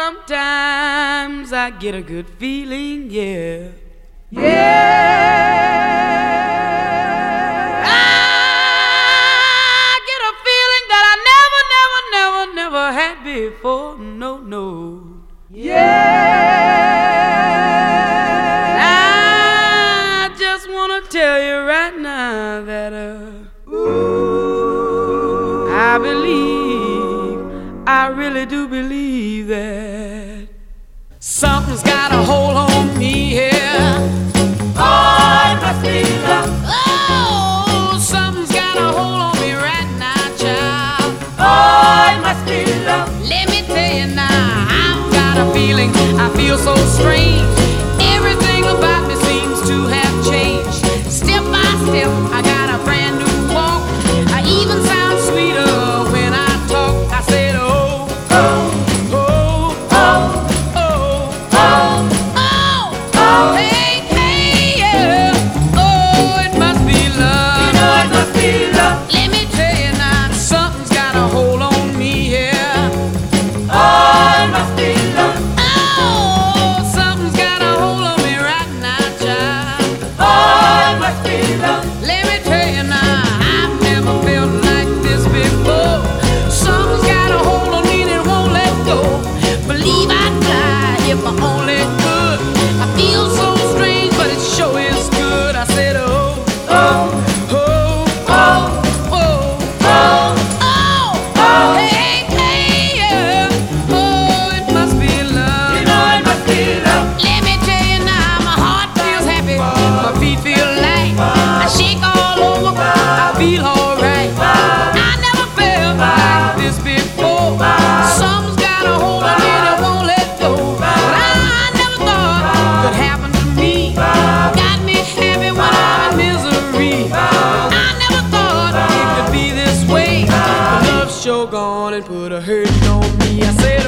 sometimes I get a good feeling, yeah. Yeah. I get a feeling that I never had before, no, no. Yeah. I just wanna tell you right now that Ooh. I really do believe that something's got a hold on me here. Oh, it must be love. Oh, something's got a hold on me right now, child. Oh, it must be love. Let me tell you now, I've got a feeling, I feel so strange. Everything about me seems to have changed. Step by step, I got a brand new walk. I even sound sweeter when I talk. I said, oh, Oh, oh, oh, oh, oh, oh, oh. hey, hey, yeah. Oh, it must be You love. know it must be love. Let me tell you now, something's got a hold on me here. Oh, it must be love. Oh, something's got a hold on me right now, child. Oh, it must be love. Let me tell you now, I've never felt like this before. Something's got a hold on me that won't let go. Believe I'd fly if I only could. I feel so strange, but it sure is good. I said, oh, Oh, oh, oh, oh, oh, oh, oh. hey, hey, yeah. Oh, it must be love. You know it must be love. Let me tell you now, my heart feels happy, my feet feel light. I shake all over, I feel alright. I never felt like this before. Something's got a hold on me that won't let go. But I never thought it could happen to me. Got me happy when I'm in misery. I never thought it could be this way. But love's sure gone and put a hurting on me. I said,